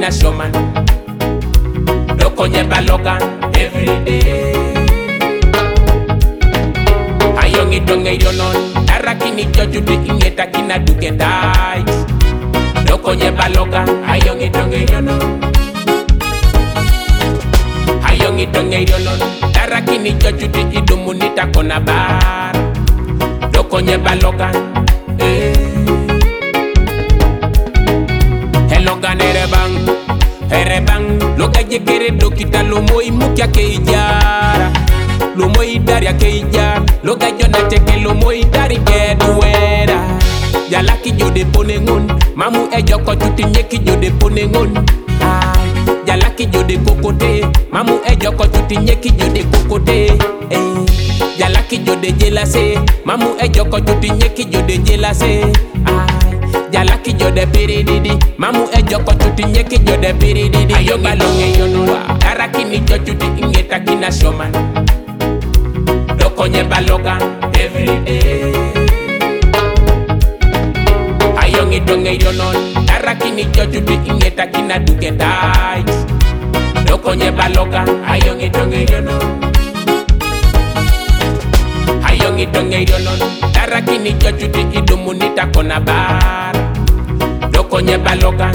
kina showman dokonye balogan everyday ayongi donge yonon arakini jojude ingeta kina duke tight dokonye balogan ayongi donge yonon ayongi donge yonon arakini jojude idumunita kona bar dokonye balogan Logan erebang Loga jekere dokita lomoy mukia keijara Lomoy daria keijara Loga jona teke lomoy dari keduera Jalaki jode ponengon Mamu ejoko chuti nyeki jode ponengon Jalaki jode kokote Mamu ejoko chuti nyeki jode kokote Jalaki jode jelase Mamu ejoko chuti nyeki jode jelase Jalaki jode pirididi Mamu ejoko chuti nyeki jode pirididi Ayongi longe yonora Arakini jochuti ingeta kina showman Dokonye balogan everyday Ayongi donge yonon Arakini jochuti ingeta kina duke tight Dokonye balogan Ayongi donge yonon Ayongi donge yonon Arakini jochuti idumunita kona bar Dokonye balogan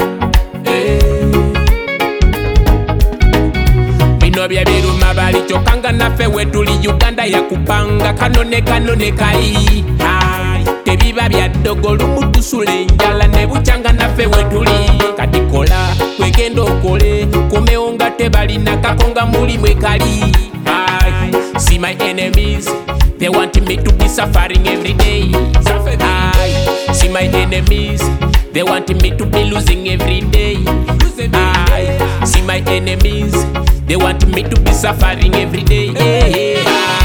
Bino bya biru mabali chokanga nafe wetuli Uganda ya kupanga kanone kai Tebiba bya dogo lumutusule njala nebuchanga nafe wetuli Katikola kwegendo kole kumeonga tebali nakakonga muli mwekali See my enemies, they want me to be suffering every day. See my enemies, they want me to be losing every day. See my enemies, they want me to be suffering every day.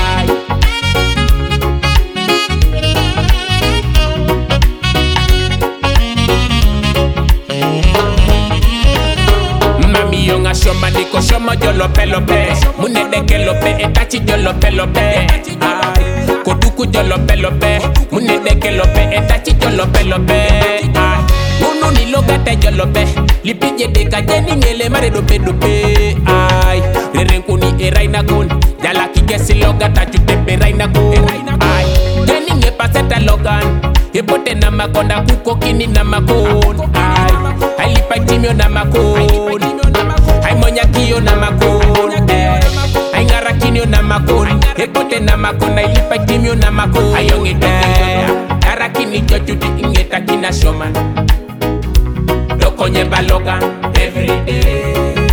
Mami yonga shoma niko shoma jolope lope Munedeke lope etachi jolope lope Koduku jolope lope Munedeke lope etachi jolope lope Munu nilogate jolope Lipije deka jeni ngele mare dope dope Rerenkuni eraina gun Jalaki gesi logata chutepe raina gun Jeni nge paseta logan Ebote na makonda kuko kini na makon Halipa timio na makon Monya kiyo na makon Ngara kinyo na makon Ekote na makon Ilipa timyo na makon Ayongi donge Arakini jochuti ingeta kina showman Dokonye balogan everyday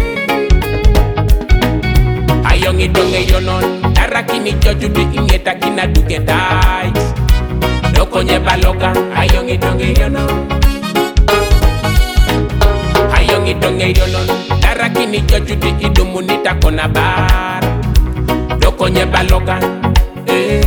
Ayongi donge yonon Arakini jochuti ingeta kina duke tight Dokonye balogan Ayongi donge yonon Ayongi donge yonon Arakini jochuti idumunita kona bar Dokonye balogan